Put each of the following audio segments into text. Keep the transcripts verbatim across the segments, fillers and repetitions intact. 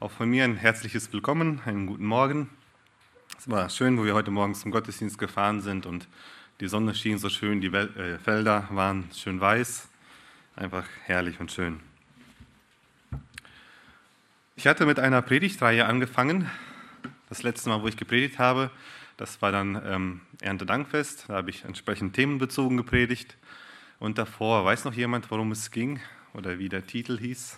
Auch von mir ein herzliches Willkommen, einen guten Morgen. Es war schön, wo wir heute Morgen zum Gottesdienst gefahren sind und die Sonne schien so schön, die Wel- äh, Felder waren schön weiß, einfach herrlich und schön. Ich hatte mit einer Predigtreihe angefangen. Das letzte Mal, wo ich gepredigt habe, das war dann ähm, Erntedankfest, da habe ich entsprechend themenbezogen gepredigt. Und davor, weiß noch jemand, worum es ging oder wie der Titel hieß?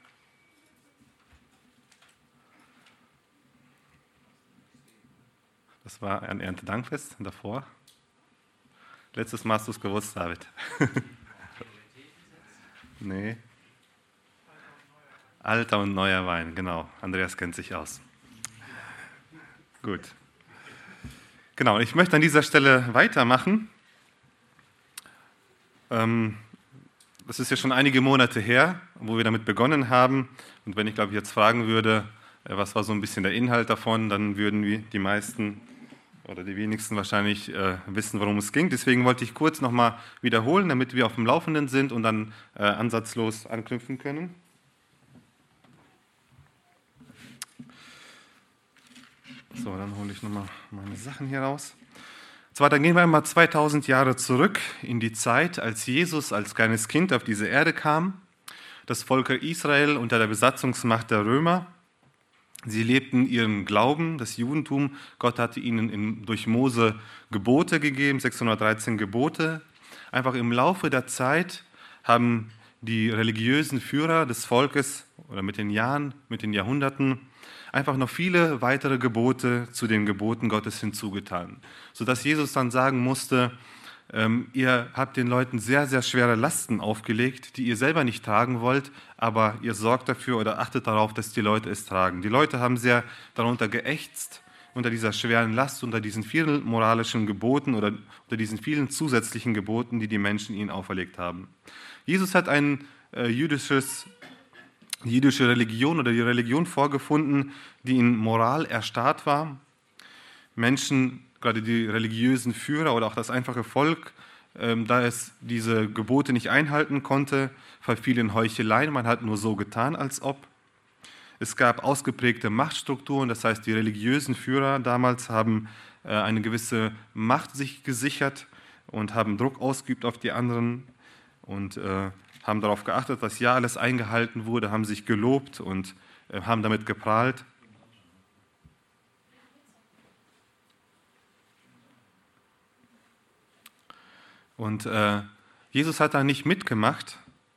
Das war ein Erntedankfest davor. Letztes Mal hast du es gewusst, David. Nee. Alter und neuer Wein, genau. Andreas kennt sich aus. Gut. Genau, ich möchte an dieser Stelle weitermachen. Ähm, das ist ja schon einige Monate her, wo wir damit begonnen haben. Und wenn ich, glaube ich, jetzt fragen würde, äh, was war so ein bisschen der Inhalt davon, dann würden wir die meisten oder die wenigsten wahrscheinlich äh, wissen, worum es ging. Deswegen wollte ich kurz nochmal wiederholen, damit wir auf dem Laufenden sind und dann äh, ansatzlos anknüpfen können. So, dann hole ich nochmal meine Sachen hier raus. Zwar, dann gehen wir einmal zweitausend Jahre zurück in die Zeit, als Jesus als kleines Kind auf diese Erde kam. Das Volk Israel unter der Besatzungsmacht der Römer. Sie lebten ihren Glauben, das Judentum. Gott hatte ihnen in, durch Mose Gebote gegeben, sechshundertdreizehn Gebote. Einfach im Laufe der Zeit haben die religiösen Führer des Volkes oder mit den Jahren, mit den Jahrhunderten einfach noch viele weitere Gebote zu den Geboten Gottes hinzugetan, sodass Jesus dann sagen musste, ähm, ihr habt den Leuten sehr, sehr schwere Lasten aufgelegt, die ihr selber nicht tragen wollt, aber ihr sorgt dafür oder achtet darauf, dass die Leute es tragen. Die Leute haben sehr darunter geächtzt, unter dieser schweren Last, unter diesen vielen moralischen Geboten oder unter diesen vielen zusätzlichen Geboten, die die Menschen ihnen auferlegt haben. Jesus hat ein äh, jüdisches die jüdische Religion oder die Religion vorgefunden, die in Moral erstarrt war. Menschen, gerade die religiösen Führer oder auch das einfache Volk, ähm, da es diese Gebote nicht einhalten konnte, verfiel in Heucheleien. Man hat nur so getan, als ob. Es gab ausgeprägte Machtstrukturen, das heißt, die religiösen Führer damals haben äh, eine gewisse Macht sich gesichert und haben Druck ausgeübt auf die anderen und äh, haben darauf geachtet, dass ja alles eingehalten wurde, haben sich gelobt und äh, haben damit geprahlt. Und äh, Jesus hat da nicht mitgemacht.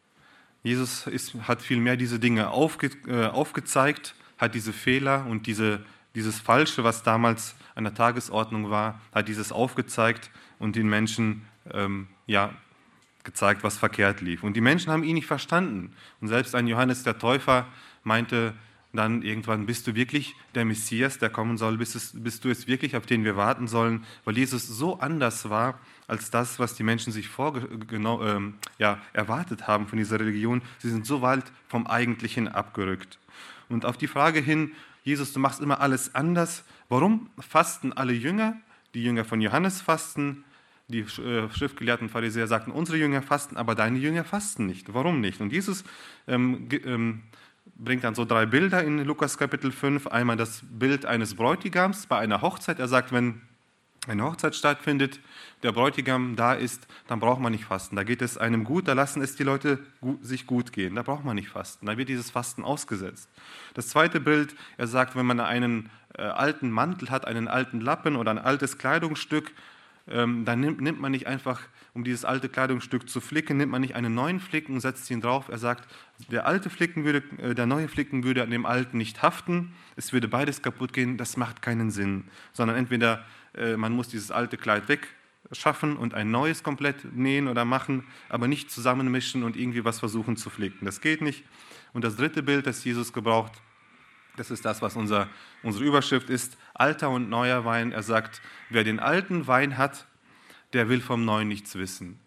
Jesus ist, hat vielmehr diese Dinge aufge, äh, aufgezeigt, hat diese Fehler und diese, dieses Falsche, was damals an der Tagesordnung war, hat dieses aufgezeigt und den Menschen ähm, ja, gezeigt, was verkehrt lief. Und die Menschen haben ihn nicht verstanden. Und selbst ein Johannes der Täufer meinte dann irgendwann, bist du wirklich der Messias, der kommen soll? Bist, es, bist du es wirklich, auf den wir warten sollen? Weil Jesus so anders war als das, was die Menschen sich vorge- genau, ähm, ja, erwartet haben von dieser Religion. Sie sind so weit vom Eigentlichen abgerückt. Und auf die Frage hin, Jesus, du machst immer alles anders. Warum fasten alle Jünger? Die Jünger von Johannes fasten. Die schriftgelehrten Pharisäer sagten, unsere Jünger fasten, aber deine Jünger fasten nicht. Warum nicht? Und Jesus ähm, ähm, bringt dann so drei Bilder in Lukas Kapitel fünf. Einmal das Bild eines Bräutigams bei einer Hochzeit. Er sagt, wenn eine Hochzeit stattfindet, der Bräutigam da ist, dann braucht man nicht fasten. Da geht es einem gut, da lassen es die Leute gut, sich gut gehen. Da braucht man nicht fasten. Da wird dieses Fasten ausgesetzt. Das zweite Bild, er sagt, wenn man einen äh, alten Mantel hat, einen alten Lappen oder ein altes Kleidungsstück, dann nimmt, nimmt man nicht einfach, um dieses alte Kleidungsstück zu flicken, nimmt man nicht einen neuen Flicken und setzt ihn drauf. Er sagt, der alte Flicken würde, der neue Flicken würde an dem alten nicht haften, es würde beides kaputt gehen, das macht keinen Sinn. Sondern entweder man muss dieses alte Kleid wegschaffen und ein neues komplett nähen oder machen, aber nicht zusammenmischen und irgendwie was versuchen zu flicken. Das geht nicht. Und das dritte Bild, das Jesus gebraucht, das ist das, was unser, unsere Überschrift ist, alter und neuer Wein. Er sagt, wer den alten Wein hat, der will vom Neuen nichts wissen.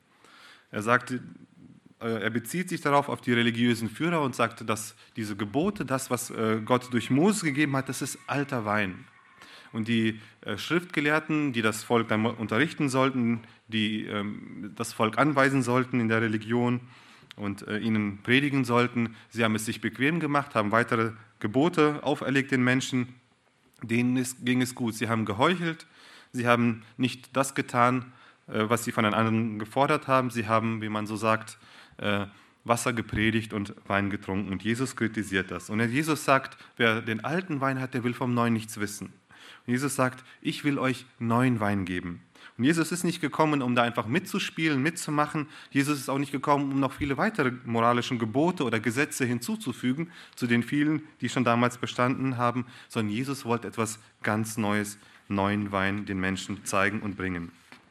Er sagt, er bezieht sich darauf auf die religiösen Führer und sagt, dass diese Gebote, das, was Gott durch Mose gegeben hat, das ist alter Wein. Und die Schriftgelehrten, die das Volk dann unterrichten sollten, die das Volk anweisen sollten in der Religion, und äh, ihnen predigen sollten. Sie haben es sich bequem gemacht, haben weitere Gebote auferlegt den Menschen, denen ist, ging es gut. Sie haben geheuchelt, sie haben nicht das getan, äh, was sie von den anderen gefordert haben. Sie haben, wie man so sagt, äh, Wasser gepredigt und Wein getrunken. Und Jesus kritisiert das. Und Jesus sagt, wer den alten Wein hat, der will vom Neuen nichts wissen. Und Jesus sagt, ich will euch neuen Wein geben. Und Jesus ist nicht gekommen, um da einfach mitzuspielen, mitzumachen. Jesus ist auch nicht gekommen, um noch viele weitere moralische Gebote oder Gesetze hinzuzufügen, zu den vielen, die schon damals bestanden haben, sondern Jesus wollte etwas ganz Neues, neuen Wein den Menschen zeigen und bringen.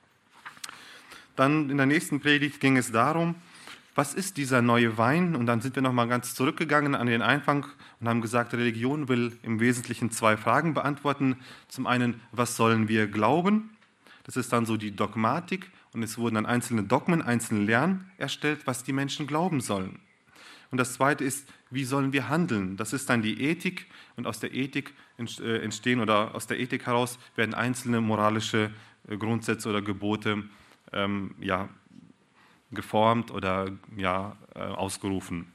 Dann in der nächsten Predigt ging es darum, was ist dieser neue Wein? Und dann sind wir nochmal ganz zurückgegangen an den Anfang und haben gesagt, Religion will im Wesentlichen zwei Fragen beantworten. Zum einen, was sollen wir glauben? Das ist dann so die Dogmatik und es wurden dann einzelne Dogmen, einzelne Lehren erstellt, was die Menschen glauben sollen. Und das zweite ist, wie sollen wir handeln? Das ist dann die Ethik und aus der Ethik entstehen oder aus der Ethik heraus werden einzelne moralische Grundsätze oder Gebote ähm, ja, geformt oder ja, äh, ausgerufen.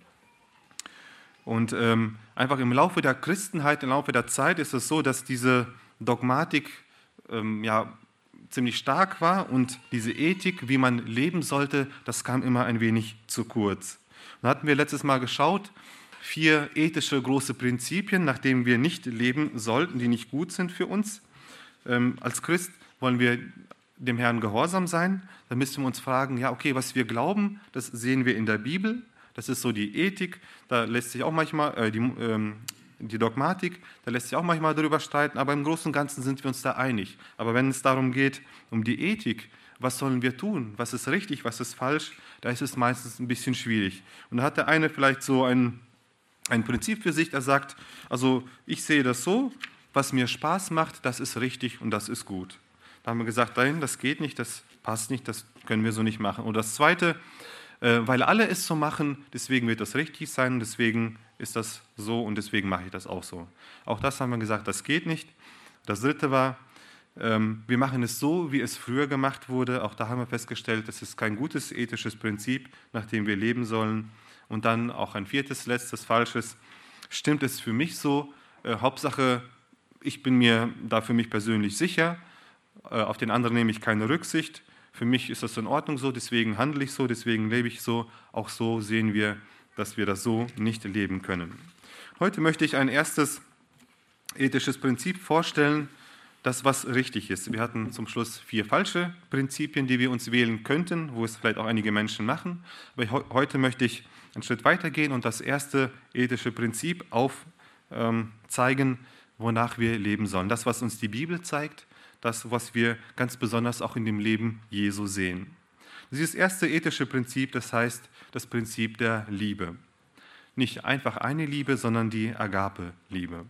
Und ähm, einfach im Laufe der Christenheit, im Laufe der Zeit ist es so, dass diese Dogmatik ähm, ja, ziemlich stark war und diese Ethik, wie man leben sollte, das kam immer ein wenig zu kurz. Und da hatten wir letztes Mal geschaut, vier ethische große Prinzipien, nach denen wir nicht leben sollten, die nicht gut sind für uns. Ähm, als Christ wollen wir dem Herrn gehorsam sein, dann müssen wir uns fragen, ja okay, was wir glauben, das sehen wir in der Bibel, das ist so die Ethik, da lässt sich auch manchmal, äh, die, ähm, die Dogmatik, da lässt sich auch manchmal darüber streiten, aber im Großen und Ganzen sind wir uns da einig. Aber wenn es darum geht, um die Ethik, was sollen wir tun, was ist richtig, was ist falsch, da ist es meistens ein bisschen schwierig. Und da hat der eine vielleicht so ein, ein Prinzip für sich, der sagt, also ich sehe das so, was mir Spaß macht, das ist richtig und das ist gut. Da haben wir gesagt, nein, das geht nicht, das passt nicht, das können wir so nicht machen. Und das Zweite, äh, weil alle es so machen, deswegen wird das richtig sein, deswegen ist das so und deswegen mache ich das auch so. Auch das haben wir gesagt, das geht nicht. Das Dritte war, ähm, wir machen es so, wie es früher gemacht wurde. Auch da haben wir festgestellt, das ist kein gutes ethisches Prinzip, nach dem wir leben sollen. Und dann auch ein viertes, letztes, falsches. Stimmt es für mich so? Äh, Hauptsache, ich bin mir da für mich persönlich sicher. Auf den anderen nehme ich keine Rücksicht. Für mich ist das in Ordnung so, deswegen handle ich so, deswegen lebe ich so. Auch so sehen wir, dass wir das so nicht leben können. Heute möchte ich ein erstes ethisches Prinzip vorstellen, das was richtig ist. Wir hatten zum Schluss vier falsche Prinzipien, die wir uns wählen könnten, wo es vielleicht auch einige Menschen machen. Aber heute möchte ich einen Schritt weitergehen und das erste ethische Prinzip aufzeigen, wonach wir leben sollen. Das, was uns die Bibel zeigt, das, was wir ganz besonders auch in dem Leben Jesu sehen. Dieses erste ethische Prinzip, das heißt das Prinzip der Liebe. Nicht einfach eine Liebe, sondern die Agape-Liebe.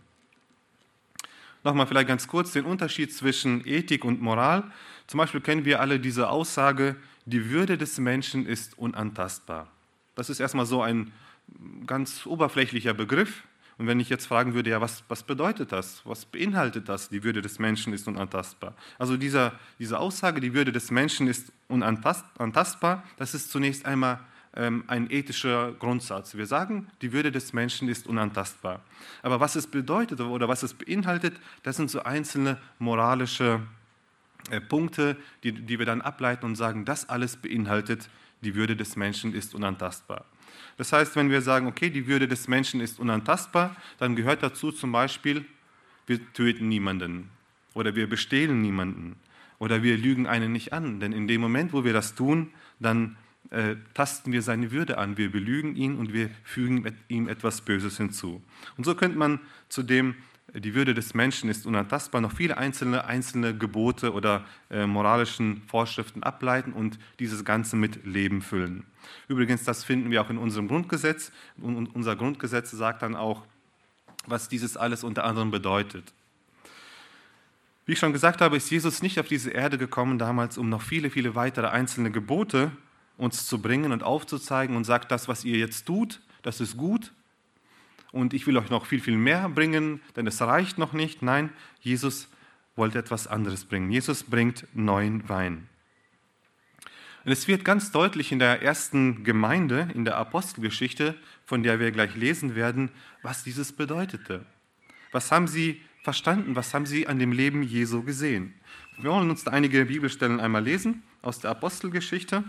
Nochmal vielleicht ganz kurz den Unterschied zwischen Ethik und Moral. Zum Beispiel kennen wir alle diese Aussage, die Würde des Menschen ist unantastbar. Das ist erstmal so ein ganz oberflächlicher Begriff. Und wenn ich jetzt fragen würde, ja, was, was bedeutet das? Was beinhaltet das? Die Würde des Menschen ist unantastbar. Also dieser, diese Aussage, die Würde des Menschen ist unantastbar, das ist zunächst einmal ähm, ein ethischer Grundsatz. Wir sagen, die Würde des Menschen ist unantastbar. Aber was es bedeutet oder was es beinhaltet, das sind so einzelne moralische äh, Punkte, die, die wir dann ableiten und sagen, das alles beinhaltet, die Würde des Menschen ist unantastbar. Das heißt, wenn wir sagen, okay, die Würde des Menschen ist unantastbar, dann gehört dazu zum Beispiel, wir töten niemanden oder wir bestehlen niemanden oder wir lügen einen nicht an. Denn in dem Moment, wo wir das tun, dann äh, tasten wir seine Würde an. Wir belügen ihn und wir fügen ihm etwas Böses hinzu. Und so könnte man zu dem, die Würde des Menschen ist unantastbar, noch viele einzelne, einzelne Gebote oder äh, moralischen Vorschriften ableiten und dieses Ganze mit Leben füllen. Übrigens, das finden wir auch in unserem Grundgesetz. Und unser Grundgesetz sagt dann auch, was dieses alles unter anderem bedeutet. Wie ich schon gesagt habe, ist Jesus nicht auf diese Erde gekommen damals, um noch viele, viele weitere einzelne Gebote uns zu bringen und aufzuzeigen und sagt, das, was ihr jetzt tut, das ist gut. Und ich will euch noch viel, viel mehr bringen, denn es reicht noch nicht. Nein, Jesus wollte etwas anderes bringen. Jesus bringt neuen Wein. Und es wird ganz deutlich in der ersten Gemeinde, in der Apostelgeschichte, von der wir gleich lesen werden, was dieses bedeutete. Was haben sie verstanden? Was haben sie an dem Leben Jesu gesehen? Wir wollen uns da einige Bibelstellen einmal lesen aus der Apostelgeschichte.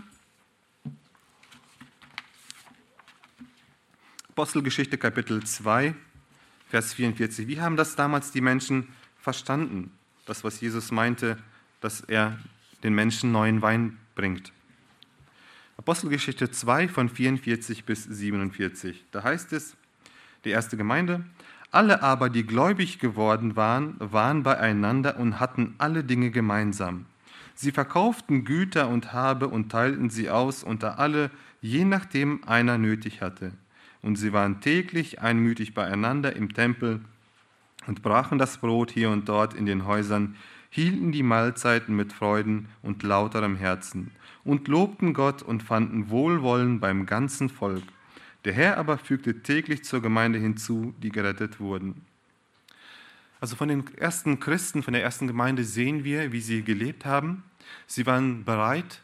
Apostelgeschichte Kapitel zwei, Vers vierundvierzig. Wie haben das damals die Menschen verstanden? Das, was Jesus meinte, dass er den Menschen neuen Wein bringt. Apostelgeschichte zwei von vierundvierzig bis siebenundvierzig. Da heißt es, die erste Gemeinde: Alle aber, die gläubig geworden waren, waren beieinander und hatten alle Dinge gemeinsam. Sie verkauften Güter und Habe und teilten sie aus unter alle, je nachdem einer nötig hatte. Und sie waren täglich einmütig beieinander im Tempel und brachen das Brot hier und dort in den Häusern, hielten die Mahlzeiten mit Freuden und lauterem Herzen und lobten Gott und fanden Wohlwollen beim ganzen Volk. Der Herr aber fügte täglich zur Gemeinde hinzu, die gerettet wurden. Also von den ersten Christen, von der ersten Gemeinde sehen wir, wie sie gelebt haben. Sie waren bereit,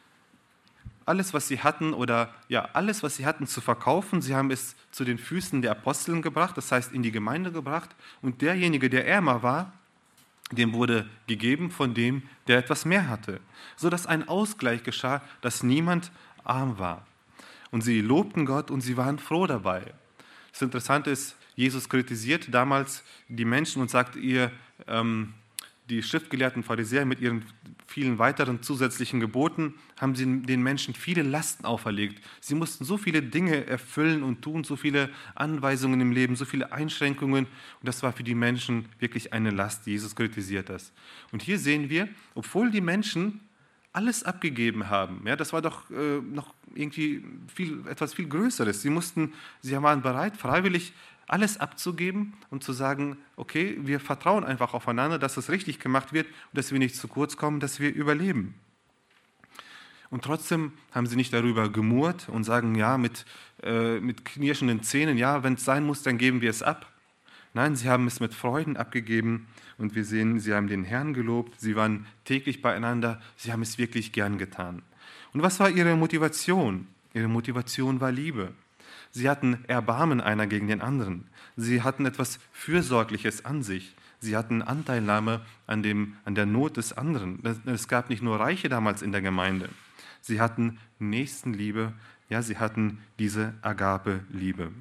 alles, was sie hatten, oder ja, alles, was sie hatten, zu verkaufen. Sie haben es zu den Füßen der Aposteln gebracht, das heißt in die Gemeinde gebracht. Und derjenige, der ärmer war, dem wurde gegeben von dem, der etwas mehr hatte, sodass ein Ausgleich geschah, dass niemand arm war. Und sie lobten Gott und sie waren froh dabei. Das Interessante ist, Jesus kritisiert damals die Menschen und sagt, ihr, ähm, die schriftgelehrten Pharisäer mit ihren vielen weiteren zusätzlichen Geboten, haben sie den Menschen viele Lasten auferlegt. Sie mussten so viele Dinge erfüllen und tun, so viele Anweisungen im Leben, so viele Einschränkungen. Und das war für die Menschen wirklich eine Last. Jesus kritisiert das. Und hier sehen wir, obwohl die Menschen alles abgegeben haben, ja, das war doch äh, noch irgendwie viel, etwas viel Größeres. Sie mussten, sie waren bereit, freiwillig alles abzugeben und zu sagen, okay, wir vertrauen einfach aufeinander, dass es richtig gemacht wird und dass wir nicht zu kurz kommen, dass wir überleben. Und trotzdem haben sie nicht darüber gemurrt und sagen, ja, mit, äh, mit knirschenden Zähnen, ja, wenn es sein muss, dann geben wir es ab. Nein, sie haben es mit Freuden abgegeben und wir sehen, sie haben den Herrn gelobt, sie waren täglich beieinander, sie haben es wirklich gern getan. Und was war ihre Motivation? Ihre Motivation war Liebe. Sie hatten Erbarmen einer gegen den anderen. Sie hatten etwas Fürsorgliches an sich. Sie hatten Anteilnahme an, dem, an der Not des anderen. Es gab nicht nur Reiche damals in der Gemeinde. Sie hatten Nächstenliebe, ja, sie hatten diese Agape-Liebe.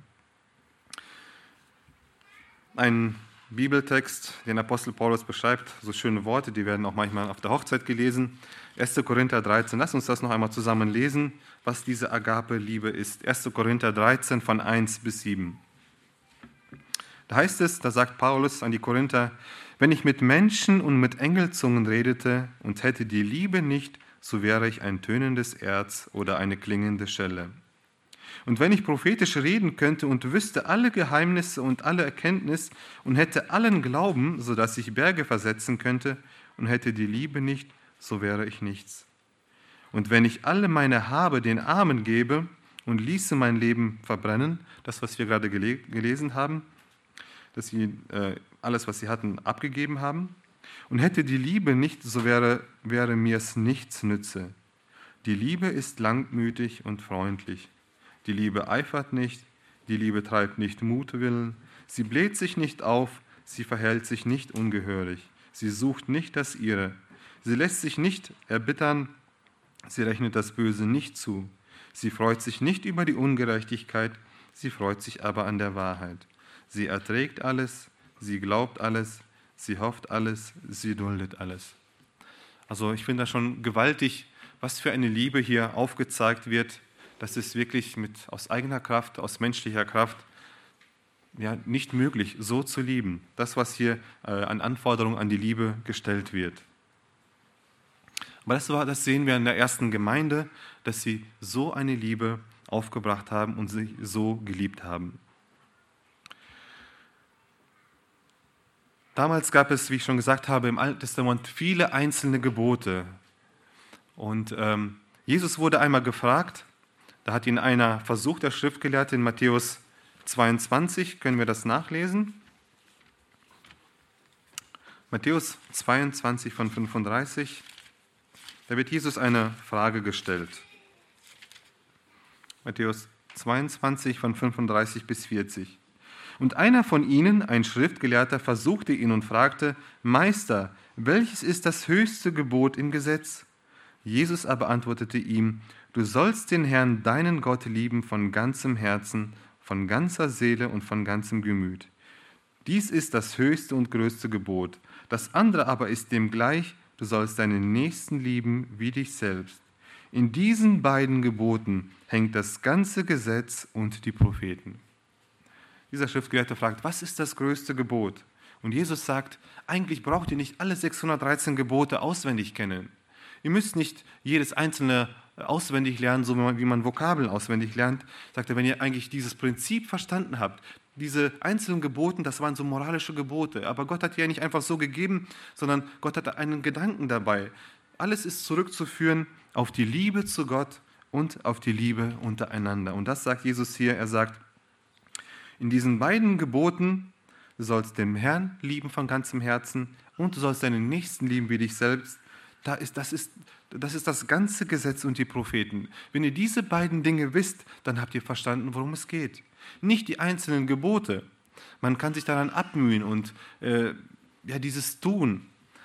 Ein Bibeltext, den Apostel Paulus beschreibt, so schöne Worte, die werden auch manchmal auf der Hochzeit gelesen. erster Korinther dreizehn, lass uns das noch einmal zusammen lesen, was diese Agape-Liebe ist. erster Korinther dreizehn von eins bis sieben. Da heißt es, da sagt Paulus an die Korinther, wenn ich mit Menschen und mit Engelzungen redete und hätte die Liebe nicht, so wäre ich ein tönendes Erz oder eine klingende Schelle. Und wenn ich prophetisch reden könnte und wüsste alle Geheimnisse und alle Erkenntnis und hätte allen Glauben, sodass ich Berge versetzen könnte und hätte die Liebe nicht, so wäre ich nichts. Und wenn ich alle meine Habe den Armen gebe und ließe mein Leben verbrennen, das, was wir gerade gele- gelesen haben, dass sie äh, alles, was sie hatten, abgegeben haben, und hätte die Liebe nicht, so wäre, wäre mir es nichts nütze. Die Liebe ist langmütig und freundlich. Die Liebe eifert nicht, die Liebe treibt nicht Mutwillen, sie bläht sich nicht auf, sie verhält sich nicht ungehörig, sie sucht nicht das Ihre, sie lässt sich nicht erbittern, sie rechnet das Böse nicht zu, sie freut sich nicht über die Ungerechtigkeit, sie freut sich aber an der Wahrheit. Sie erträgt alles, sie glaubt alles, sie hofft alles, sie duldet alles. Also ich finde das schon gewaltig, was für eine Liebe hier aufgezeigt wird. Das ist wirklich mit, aus eigener Kraft, aus menschlicher Kraft ja, nicht möglich, so zu lieben. Das, was hier äh, an Anforderungen an die Liebe gestellt wird. Aber das, war, das sehen wir in der ersten Gemeinde, dass sie so eine Liebe aufgebracht haben und sich so geliebt haben. Damals gab es, wie ich schon gesagt habe, im Alten Testament viele einzelne Gebote. Und ähm, Jesus wurde einmal gefragt, da hat ihn einer versucht, der Schriftgelehrte, in Matthäus zweiundzwanzig, können wir das nachlesen? Matthäus zweiundzwanzig von fünfunddreißig. Da wird Jesus eine Frage gestellt. Matthäus zweiundzwanzig von fünfunddreißig bis vierzig. Und einer von ihnen, ein Schriftgelehrter, versuchte ihn und fragte: Meister, welches ist das höchste Gebot im Gesetz? Jesus aber antwortete ihm: Du sollst den Herrn, deinen Gott, lieben von ganzem Herzen, von ganzer Seele und von ganzem Gemüt. Dies ist das höchste und größte Gebot. Das andere aber ist dem gleich: Du sollst deinen Nächsten lieben wie dich selbst. In diesen beiden Geboten hängt das ganze Gesetz und die Propheten. Dieser Schriftgelehrte fragt: Was ist das größte Gebot? Und Jesus sagt: Eigentlich braucht ihr nicht alle sechshundertdreizehn Gebote auswendig kennen. Ihr müsst nicht jedes einzelne auswendig lernen, so wie man Vokabeln auswendig lernt. Sagt er, wenn ihr eigentlich dieses Prinzip verstanden habt, diese einzelnen Gebote, das waren so moralische Gebote. Aber Gott hat die ja nicht einfach so gegeben, sondern Gott hatte einen Gedanken dabei. Alles ist zurückzuführen auf die Liebe zu Gott und auf die Liebe untereinander. Und das sagt Jesus hier. Er sagt, in diesen beiden Geboten, du sollst den Herrn lieben von ganzem Herzen und du sollst deinen Nächsten lieben wie dich selbst. Da ist, das, ist, das ist das ganze Gesetz und die Propheten. Wenn ihr diese beiden Dinge wisst, dann habt ihr verstanden, worum es geht. Nicht die einzelnen Gebote. Man kann sich daran abmühen und äh, ja, dieses tun.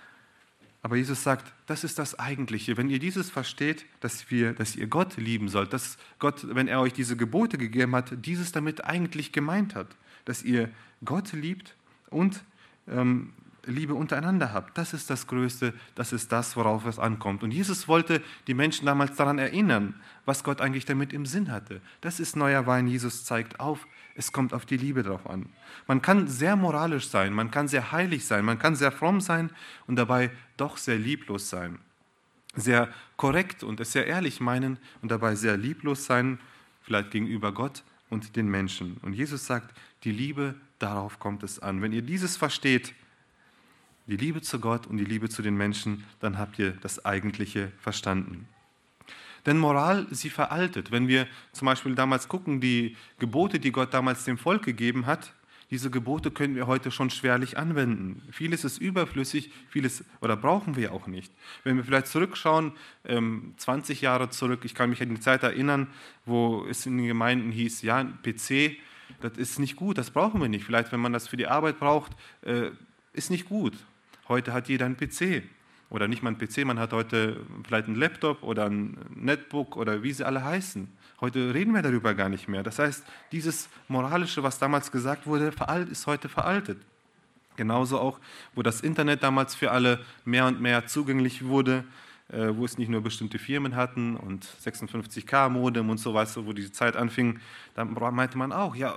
Aber Jesus sagt, das ist das Eigentliche. Wenn ihr dieses versteht, dass, wir, dass ihr Gott lieben sollt, dass Gott, wenn er euch diese Gebote gegeben hat, dieses damit eigentlich gemeint hat. Dass ihr Gott liebt und ähm, Liebe untereinander habt. Das ist das Größte, das ist das, worauf es ankommt. Und Jesus wollte die Menschen damals daran erinnern, was Gott eigentlich damit im Sinn hatte. Das ist neuer Wein. Jesus zeigt auf, es kommt auf die Liebe drauf an. Man kann sehr moralisch sein, man kann sehr heilig sein, man kann sehr fromm sein und dabei doch sehr lieblos sein. Sehr korrekt und es sehr ehrlich meinen und dabei sehr lieblos sein, vielleicht gegenüber Gott und den Menschen. Und Jesus sagt, die Liebe, darauf kommt es an. Wenn ihr dieses versteht, die Liebe zu Gott und die Liebe zu den Menschen, dann habt ihr das Eigentliche verstanden. Denn Moral, sie veraltet. Wenn wir zum Beispiel damals gucken, die Gebote, die Gott damals dem Volk gegeben hat, diese Gebote können wir heute schon schwerlich anwenden. Vieles ist überflüssig, vieles oder brauchen wir auch nicht. Wenn wir vielleicht zurückschauen, ähm, zwanzig Jahre zurück, ich kann mich an die Zeit erinnern, wo es in den Gemeinden hieß, ja, ein P C, das ist nicht gut, das brauchen wir nicht. Vielleicht, wenn man das für die Arbeit braucht, äh, ist nicht gut. Heute hat jeder einen P C. Oder nicht mal einen P C, man hat heute vielleicht einen Laptop oder ein Netbook oder wie sie alle heißen. Heute reden wir darüber gar nicht mehr. Das heißt, dieses Moralische, was damals gesagt wurde, ist heute veraltet. Genauso auch, wo das Internet damals für alle mehr und mehr zugänglich wurde, wo es nicht nur bestimmte Firmen hatten und sechsundfünfzig K Modem und so weiter, wo diese Zeit anfing, da meinte man auch, ja,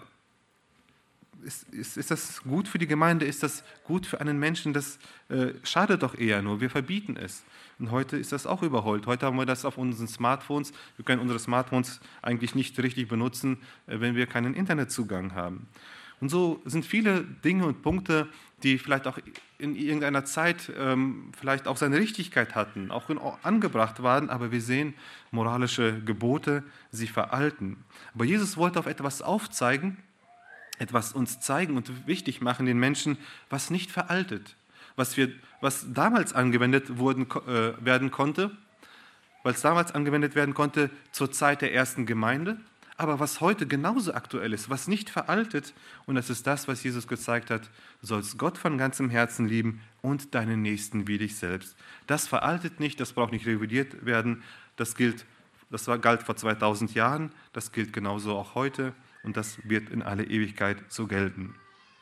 Ist, ist, ist das gut für die Gemeinde? Ist das gut für einen Menschen? Das äh, schadet doch eher nur. Wir verbieten es. Und heute ist das auch überholt. Heute haben wir das auf unseren Smartphones. Wir können unsere Smartphones eigentlich nicht richtig benutzen, äh, wenn wir keinen Internetzugang haben. Und so sind viele Dinge und Punkte, die vielleicht auch in irgendeiner Zeit ähm, vielleicht auch seine Richtigkeit hatten, auch in, angebracht waren, aber wir sehen, moralische Gebote, sie veralten. Aber Jesus wollte auf etwas aufzeigen, etwas uns zeigen und wichtig machen den Menschen, was nicht veraltet, was, wir, was damals angewendet wurden, äh, werden konnte, weil es damals angewendet werden konnte zur Zeit der ersten Gemeinde, aber was heute genauso aktuell ist, was nicht veraltet, und das ist das, was Jesus gezeigt hat, du sollst Gott von ganzem Herzen lieben und deinen Nächsten wie dich selbst. Das veraltet nicht, das braucht nicht revidiert werden, das gilt, das war, galt vor zweitausend Jahren, das gilt genauso auch heute. Und das wird in alle Ewigkeit so gelten.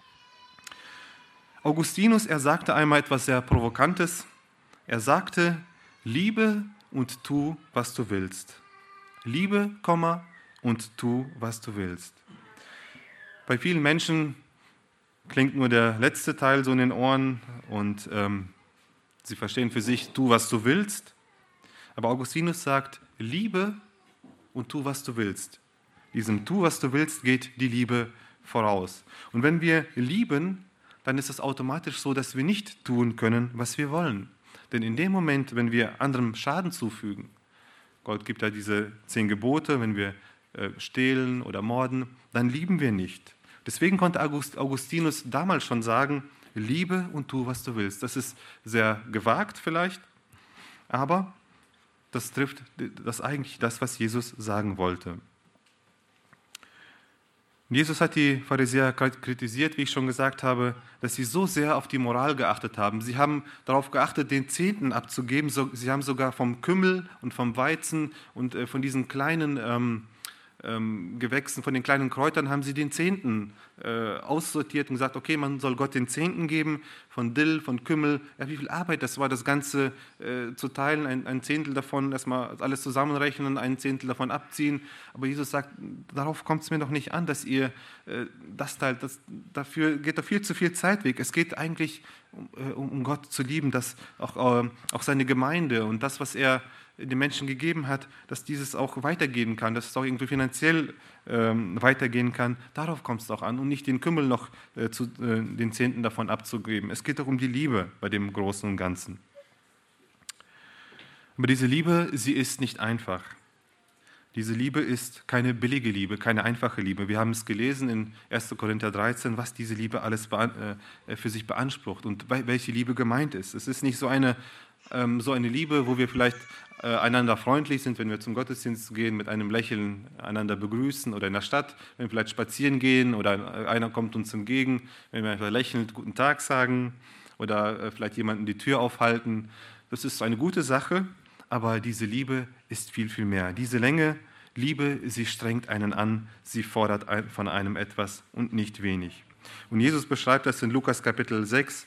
Augustinus, er sagte einmal etwas sehr Provokantes. Er sagte, liebe und tu, was du willst. Liebe, und tu, was du willst. Bei vielen Menschen klingt nur der letzte Teil so in den Ohren und ähm, sie verstehen für sich, tu, was du willst. Aber Augustinus sagt, liebe und tu, was du willst. Diesem Tu, was du willst, geht die Liebe voraus. Und wenn wir lieben, dann ist es automatisch so, dass wir nicht tun können, was wir wollen. Denn in dem Moment, wenn wir anderem Schaden zufügen, Gott gibt ja diese zehn Gebote, wenn wir äh, stehlen oder morden, dann lieben wir nicht. Deswegen konnte August, Augustinus damals schon sagen, liebe und tu, was du willst. Das ist sehr gewagt vielleicht, aber das trifft das eigentlich das, was Jesus sagen wollte. Jesus hat die Pharisäer kritisiert, wie ich schon gesagt habe, dass sie so sehr auf die Moral geachtet haben. Sie haben darauf geachtet, den Zehnten abzugeben. Sie haben sogar vom Kümmel und vom Weizen und von diesen kleinen ähm, ähm, Gewächsen, von den kleinen Kräutern, haben sie den Zehnten äh, aussortiert und gesagt, okay, man soll Gott den Zehnten geben, von Dill, von Kümmel. Ja, wie viel Arbeit das war, das Ganze äh, zu teilen, ein, ein Zehntel davon, erstmal alles zusammenrechnen, ein Zehntel davon abziehen. Aber Jesus sagt, darauf kommt es mir doch nicht an, dass ihr äh, das teilt. Das, dafür geht doch viel zu viel Zeit weg. Es geht eigentlich um, äh, um Gott zu lieben, dass auch, äh, auch seine Gemeinde und das, was er den Menschen gegeben hat, dass dieses auch weitergehen kann, dass es auch irgendwie finanziell ähm, weitergehen kann. Darauf kommt es doch an und nicht den Kümmel noch äh, zu, äh, den Zehnten davon abzugeben. Es geht doch um die Liebe bei dem Großen und Ganzen. Aber diese Liebe, sie ist nicht einfach. Diese Liebe ist keine billige Liebe, keine einfache Liebe. Wir haben es gelesen in erster Korinther dreizehn, was diese Liebe alles äh, für sich beansprucht und welche Liebe gemeint ist. Es ist nicht so eine, ähm, so eine Liebe, wo wir vielleicht äh, einander freundlich sind, wenn wir zum Gottesdienst gehen, mit einem Lächeln einander begrüßen oder in der Stadt, wenn wir vielleicht spazieren gehen oder einer kommt uns entgegen, wenn wir einfach lächelnd guten Tag sagen oder äh, vielleicht jemanden die Tür aufhalten. Das ist eine gute Sache. Aber diese Liebe ist viel, viel mehr. Diese Länge, Liebe, sie strengt einen an, sie fordert von einem etwas und nicht wenig. Und Jesus beschreibt das in Lukas Kapitel sechs.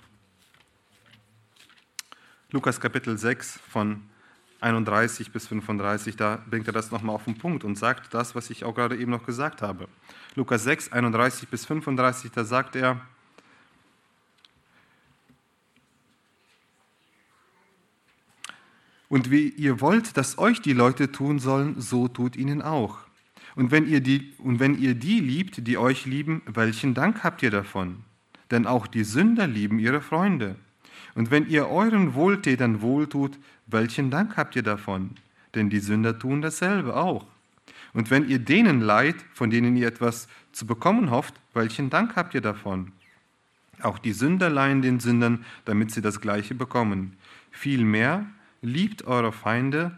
Lukas Kapitel sechs von einunddreißig bis fünfunddreißig, da bringt er das nochmal auf den Punkt und sagt das, was ich auch gerade eben noch gesagt habe. Lukas sechs, einunddreißig bis fünfunddreißig, da sagt er, und wie ihr wollt, dass euch die Leute tun sollen, so tut ihnen auch. Und wenn ihr die, und wenn ihr die liebt, die euch lieben, welchen Dank habt ihr davon? Denn auch die Sünder lieben ihre Freunde. Und wenn ihr euren Wohltätern wohltut, welchen Dank habt ihr davon? Denn die Sünder tun dasselbe auch. Und wenn ihr denen leiht, von denen ihr etwas zu bekommen hofft, welchen Dank habt ihr davon? Auch die Sünder leihen den Sündern, damit sie das Gleiche bekommen. Vielmehr liebt eure Feinde,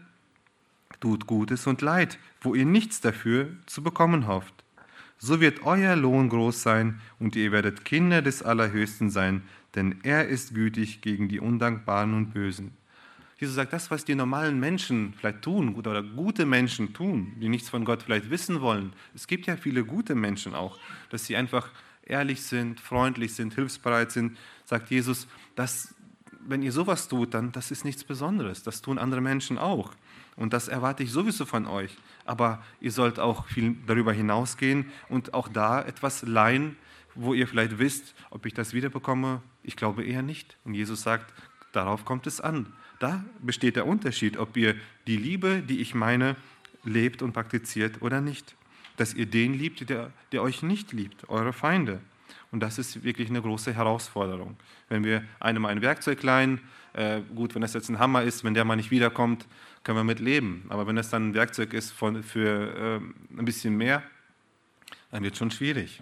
tut Gutes und Leid, wo ihr nichts dafür zu bekommen hofft. So wird euer Lohn groß sein und ihr werdet Kinder des Allerhöchsten sein, denn er ist gütig gegen die Undankbaren und Bösen. Jesus sagt, das, was die normalen Menschen vielleicht tun oder gute Menschen tun, die nichts von Gott vielleicht wissen wollen, es gibt ja viele gute Menschen auch, dass sie einfach ehrlich sind, freundlich sind, hilfsbereit sind, sagt Jesus, das wenn ihr sowas tut, dann das ist nichts Besonderes. Das tun andere Menschen auch. Und das erwarte ich sowieso von euch. Aber ihr sollt auch viel darüber hinausgehen und auch da etwas leihen, wo ihr vielleicht wisst, ob ich das wiederbekomme. Ich glaube eher nicht. Und Jesus sagt, darauf kommt es an. Da besteht der Unterschied, ob ihr die Liebe, die ich meine, lebt und praktiziert oder nicht. Dass ihr den liebt, der, der euch nicht liebt, eure Feinde. Und das ist wirklich eine große Herausforderung. Wenn wir einem ein Werkzeug leihen, äh, gut, wenn das jetzt ein Hammer ist, wenn der mal nicht wiederkommt, können wir mit leben. Aber wenn das dann ein Werkzeug ist von, für äh, ein bisschen mehr, dann wird es schon schwierig.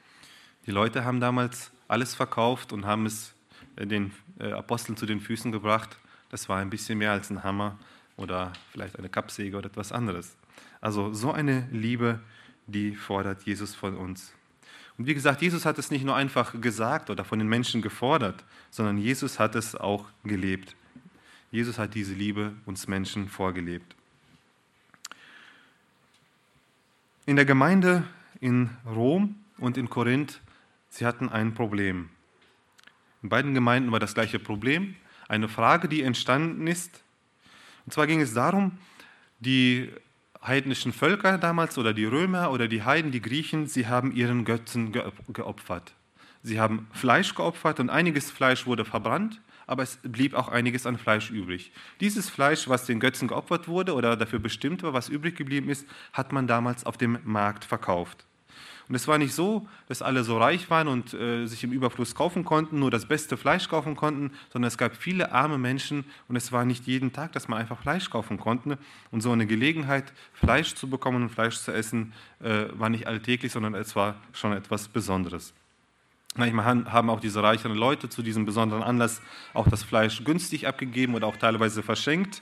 Die Leute haben damals alles verkauft und haben es äh, den äh, Aposteln zu den Füßen gebracht. Das war ein bisschen mehr als ein Hammer oder vielleicht eine Kappsäge oder etwas anderes. Also so eine Liebe, die fordert Jesus von uns. Und wie gesagt, Jesus hat es nicht nur einfach gesagt oder von den Menschen gefordert, sondern Jesus hat es auch gelebt. Jesus hat diese Liebe uns Menschen vorgelebt. In der Gemeinde in Rom und in Korinth, sie hatten ein Problem. In beiden Gemeinden war das gleiche Problem, eine Frage, die entstanden ist. Und zwar ging es darum, die heidnischen Völker damals oder die Römer oder die Heiden, die Griechen, sie haben ihren Götzen geopfert. Sie haben Fleisch geopfert und einiges Fleisch wurde verbrannt, aber es blieb auch einiges an Fleisch übrig. Dieses Fleisch, was den Götzen geopfert wurde oder dafür bestimmt war, was übrig geblieben ist, hat man damals auf dem Markt verkauft. Und es war nicht so, dass alle so reich waren und äh, sich im Überfluss kaufen konnten, nur das beste Fleisch kaufen konnten, sondern es gab viele arme Menschen und es war nicht jeden Tag, dass man einfach Fleisch kaufen konnte. Und so eine Gelegenheit, Fleisch zu bekommen und Fleisch zu essen, äh, war nicht alltäglich, sondern es war schon etwas Besonderes. Manchmal haben auch diese reicheren Leute zu diesem besonderen Anlass auch das Fleisch günstig abgegeben oder auch teilweise verschenkt.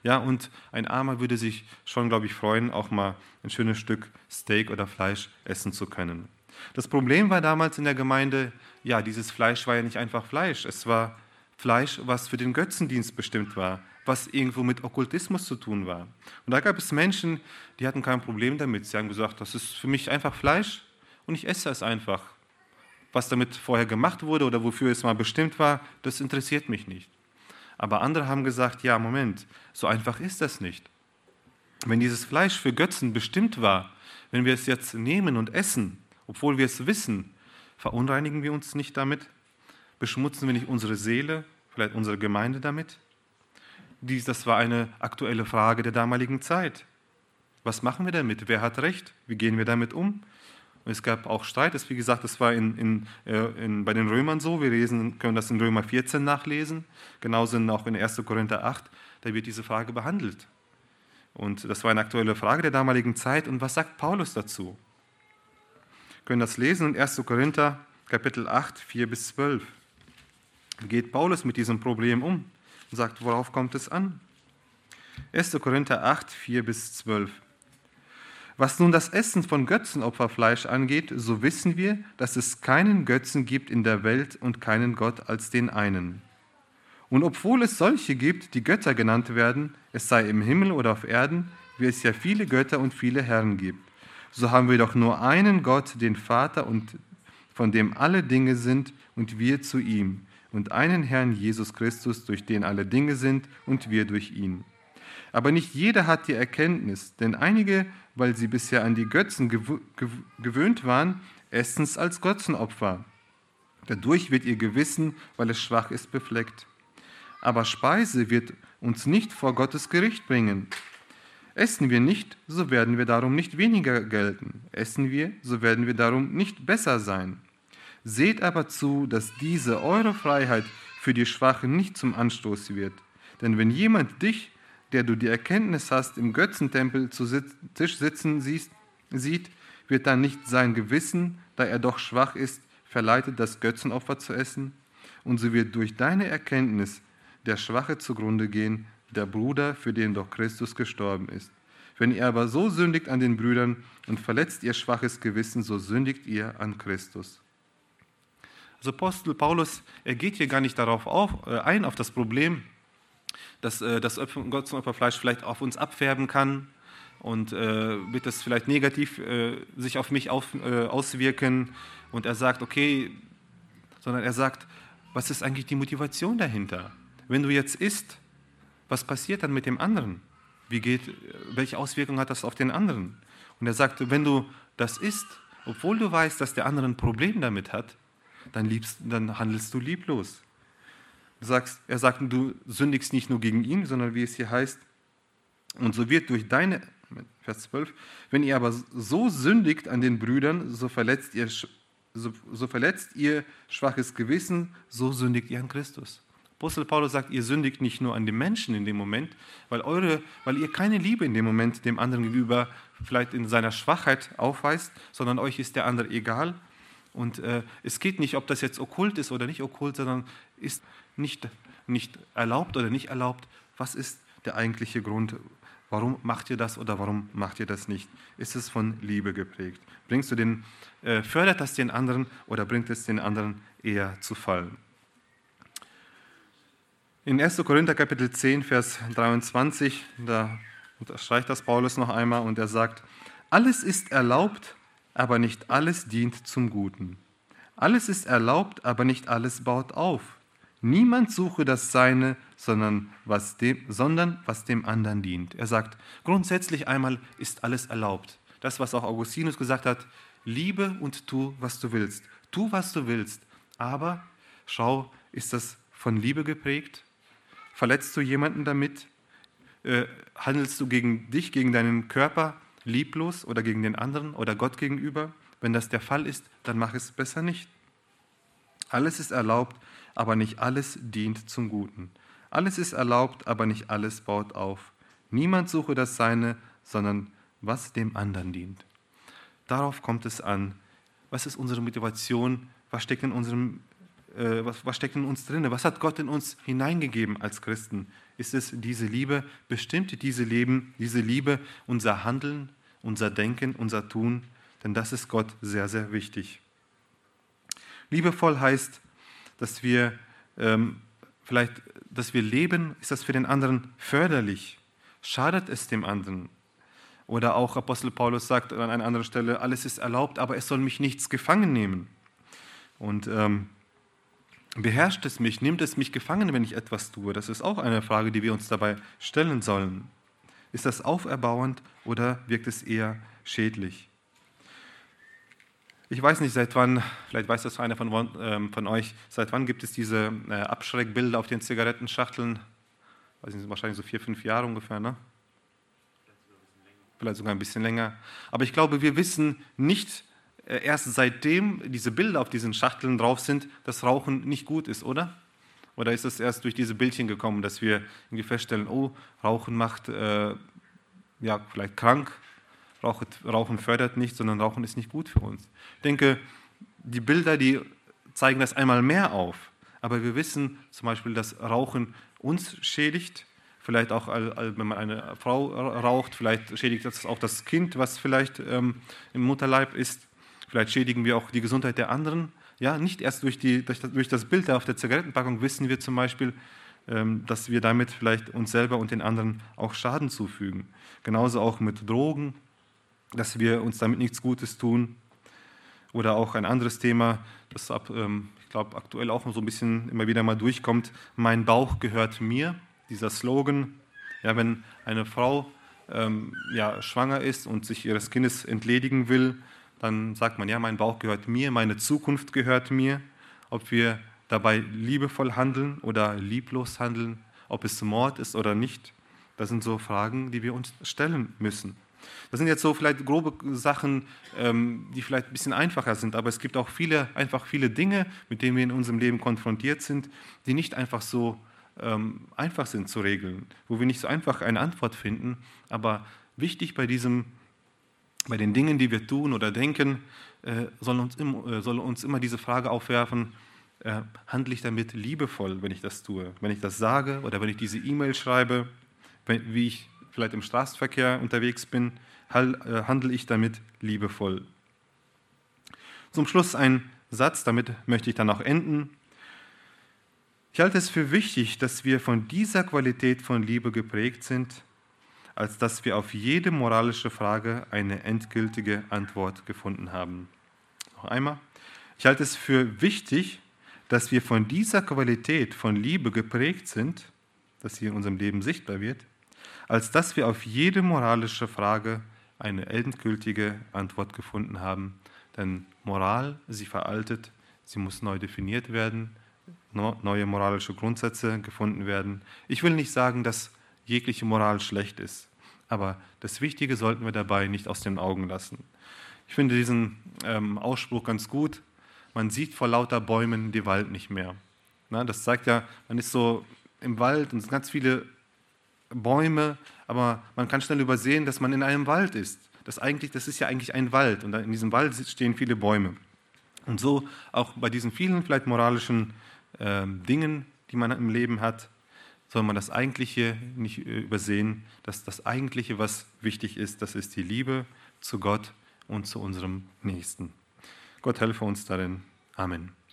Ja, und ein Armer würde sich schon, glaube ich, freuen, auch mal ein schönes Stück Steak oder Fleisch essen zu können. Das Problem war damals in der Gemeinde, ja, dieses Fleisch war ja nicht einfach Fleisch. Es war Fleisch, was für den Götzendienst bestimmt war, was irgendwo mit Okkultismus zu tun war. Und da gab es Menschen, die hatten kein Problem damit. Sie haben gesagt, das ist für mich einfach Fleisch und ich esse es einfach. Was damit vorher gemacht wurde oder wofür es mal bestimmt war, das interessiert mich nicht. Aber andere haben gesagt, ja, Moment, so einfach ist das nicht. Wenn dieses Fleisch für Götzen bestimmt war, wenn wir es jetzt nehmen und essen, obwohl wir es wissen, verunreinigen wir uns nicht damit? Beschmutzen wir nicht unsere Seele, vielleicht unsere Gemeinde damit? Dies, das war eine aktuelle Frage der damaligen Zeit. Was machen wir damit? Wer hat Recht? Wie gehen wir damit um? Und es gab auch Streit, das, wie gesagt, das war in, in, in, bei den Römern so, wir lesen, können das in Römer vierzehn nachlesen, genauso auch in erster Korinther acht, da wird diese Frage behandelt. Und das war eine aktuelle Frage der damaligen Zeit. Und was sagt Paulus dazu? Wir können das lesen in erster Korinther Kapitel acht, vier bis zwölf. Wie geht Paulus mit diesem Problem um und sagt, worauf kommt es an? erster Korinther acht, vier bis zwölf. Was nun das Essen von Götzenopferfleisch angeht, so wissen wir, dass es keinen Götzen gibt in der Welt und keinen Gott als den einen. Und obwohl es solche gibt, die Götter genannt werden, es sei im Himmel oder auf Erden, wie es ja viele Götter und viele Herren gibt, so haben wir doch nur einen Gott, den Vater, und von dem alle Dinge sind und wir zu ihm, und einen Herrn Jesus Christus, durch den alle Dinge sind und wir durch ihn. Aber nicht jeder hat die Erkenntnis, denn einige, weil sie bisher an die Götzen gew- gew- gewöhnt waren, essen es als Götzenopfer. Dadurch wird ihr Gewissen, weil es schwach ist, befleckt. Aber Speise wird uns nicht vor Gottes Gericht bringen. Essen wir nicht, so werden wir darum nicht weniger gelten. Essen wir, so werden wir darum nicht besser sein. Seht aber zu, dass diese eure Freiheit für die Schwachen nicht zum Anstoß wird. Denn wenn jemand dich, der du die Erkenntnis hast, im Götzentempel zu sitz- Tisch sitzen siehst, sieht, wird dann nicht sein Gewissen, da er doch schwach ist, verleitet, das Götzenopfer zu essen? Und so wird durch deine Erkenntnis der Schwache zugrunde gehen, der Bruder, für den doch Christus gestorben ist. Wenn ihr aber so sündigt an den Brüdern und verletzt ihr schwaches Gewissen, so sündigt ihr an Christus. Also Apostel Paulus, er geht hier gar nicht darauf auf, äh, ein, auf das Problem, dass äh, das Götzenopferfleisch vielleicht auf uns abfärben kann und äh, wird das vielleicht negativ äh, sich auf mich auf, äh, auswirken. Und er sagt, okay, sondern er sagt, was ist eigentlich die Motivation dahinter? Wenn du jetzt isst, was passiert dann mit dem anderen? Wie geht, welche Auswirkungen hat das auf den anderen? Und er sagt, wenn du das isst, obwohl du weißt, dass der andere ein Problem damit hat, dann, liebst, dann handelst du lieblos. Du sagst, er sagt, du sündigst nicht nur gegen ihn, sondern wie es hier heißt, und so wird durch deine, Vers zwölf, wenn ihr aber so sündigt an den Brüdern, so verletzt ihr, so, so verletzt ihr schwaches Gewissen, so sündigt ihr an Christus. Apostel Paulus sagt, ihr sündigt nicht nur an den Menschen in dem Moment, weil, eure, weil ihr keine Liebe in dem Moment dem anderen gegenüber vielleicht in seiner Schwachheit aufweist, sondern euch ist der andere egal. Und äh, es geht nicht, ob das jetzt okkult ist oder nicht okkult, sondern ist nicht, nicht erlaubt oder nicht erlaubt. Was ist der eigentliche Grund? Warum macht ihr das oder warum macht ihr das nicht? Ist es von Liebe geprägt? Bringst du den, äh, fördert das den anderen oder bringt es den anderen eher zu Fall? In erster Korinther Kapitel zehn, Vers dreiundzwanzig, da unterstreicht das Paulus noch einmal und er sagt, alles ist erlaubt, aber nicht alles dient zum Guten. Alles ist erlaubt, aber nicht alles baut auf. Niemand suche das Seine, sondern was dem, sondern was dem anderen dient. Er sagt, grundsätzlich einmal ist alles erlaubt. Das, was auch Augustinus gesagt hat, liebe und tu, was du willst. Tu, was du willst, aber schau, ist das von Liebe geprägt? Verletzt du jemanden damit? Äh, handelst du gegen dich, gegen deinen Körper lieblos oder gegen den anderen oder Gott gegenüber? Wenn das der Fall ist, dann mach es besser nicht. Alles ist erlaubt, aber nicht alles dient zum Guten. Alles ist erlaubt, aber nicht alles baut auf. Niemand suche das Seine, sondern was dem anderen dient. Darauf kommt es an. Was ist unsere Motivation? Was steckt in unserem äh, was, was steckt in uns drin? Was hat Gott in uns hineingegeben als Christen? Ist es diese Liebe? Bestimmt diese, Leben, diese Liebe unser Handeln, unser Denken, unser Tun? Denn das ist Gott sehr, sehr wichtig. Liebevoll heißt, dass wir ähm, vielleicht, dass wir leben, ist das für den anderen förderlich? Schadet es dem anderen? Oder auch Apostel Paulus sagt an einer anderen Stelle, alles ist erlaubt, aber es soll mich nichts gefangen nehmen. Und ähm, beherrscht es mich, nimmt es mich gefangen, wenn ich etwas tue? Das ist auch eine Frage, die wir uns dabei stellen sollen. Ist das auferbauend oder wirkt es eher schädlich? Ich weiß nicht, seit wann, vielleicht weiß das einer von, ähm, von euch, seit wann gibt es diese äh, Abschreckbilder auf den Zigarettenschachteln? Weiß nicht, wahrscheinlich so vier, fünf Jahre ungefähr, ne? Vielleicht sogar ein bisschen länger. Aber ich glaube, wir wissen nicht äh, erst seitdem diese Bilder auf diesen Schachteln drauf sind, dass Rauchen nicht gut ist, oder? Oder ist es erst durch diese Bildchen gekommen, dass wir irgendwie feststellen, oh, Rauchen macht äh, ja, vielleicht krank, Rauchen fördert nicht, sondern Rauchen ist nicht gut für uns. Ich denke, die Bilder, die zeigen das einmal mehr auf. Aber wir wissen zum Beispiel, dass Rauchen uns schädigt. Vielleicht auch, wenn man eine Frau raucht, vielleicht schädigt das auch das Kind, was vielleicht ähm, im Mutterleib ist. Vielleicht schädigen wir auch die Gesundheit der anderen. Ja, nicht erst durch, die, durch, das, durch das Bild auf der Zigarettenpackung wissen wir zum Beispiel, ähm, dass wir damit vielleicht uns selber und den anderen auch Schaden zufügen. Genauso auch mit Drogen, dass wir uns damit nichts Gutes tun. Oder auch ein anderes Thema, das ab, ähm, ich glaube aktuell auch so ein bisschen immer wieder mal durchkommt, mein Bauch gehört mir. Dieser Slogan, ja, wenn eine Frau ähm, ja, schwanger ist und sich ihres Kindes entledigen will, dann sagt man, ja, mein Bauch gehört mir, meine Zukunft gehört mir. Ob wir dabei liebevoll handeln oder lieblos handeln, ob es Mord ist oder nicht, das sind so Fragen, die wir uns stellen müssen. Das sind jetzt so vielleicht grobe Sachen, ähm, die vielleicht ein bisschen einfacher sind, aber es gibt auch viele, einfach viele Dinge, mit denen wir in unserem Leben konfrontiert sind, die nicht einfach so ähm, einfach sind zu regeln, wo wir nicht so einfach eine Antwort finden. Aber wichtig bei diesem, bei den Dingen, die wir tun oder denken, äh, soll, uns im, äh, soll uns immer diese Frage aufwerfen, äh, handle ich damit liebevoll, wenn ich das tue? Wenn ich das sage oder wenn ich diese E-Mail schreibe, wenn, wie ich vielleicht im Straßenverkehr unterwegs bin, handle ich damit liebevoll. Zum Schluss ein Satz, damit möchte ich dann auch enden. Ich halte es für wichtig, dass wir von dieser Qualität von Liebe geprägt sind, als dass wir auf jede moralische Frage eine endgültige Antwort gefunden haben. Noch einmal. Ich halte es für wichtig, dass wir von dieser Qualität von Liebe geprägt sind, dass sie in unserem Leben sichtbar wird, als dass wir auf jede moralische Frage eine endgültige Antwort gefunden haben. Denn Moral, sie veraltet, sie muss neu definiert werden, neue moralische Grundsätze gefunden werden. Ich will nicht sagen, dass jegliche Moral schlecht ist, aber das Wichtige sollten wir dabei nicht aus den Augen lassen. Ich finde diesen ähm, Ausspruch ganz gut, man sieht vor lauter Bäumen den Wald nicht mehr. Na, das zeigt ja, man ist so im Wald und es sind ganz viele Bäume, aber man kann schnell übersehen, dass man in einem Wald ist. Das, eigentlich, das ist ja eigentlich ein Wald und in diesem Wald stehen viele Bäume. Und so auch bei diesen vielen vielleicht moralischen äh, Dingen, die man im Leben hat, soll man das Eigentliche nicht äh, übersehen, dass das Eigentliche, was wichtig ist, das ist die Liebe zu Gott und zu unserem Nächsten. Gott helfe uns darin. Amen.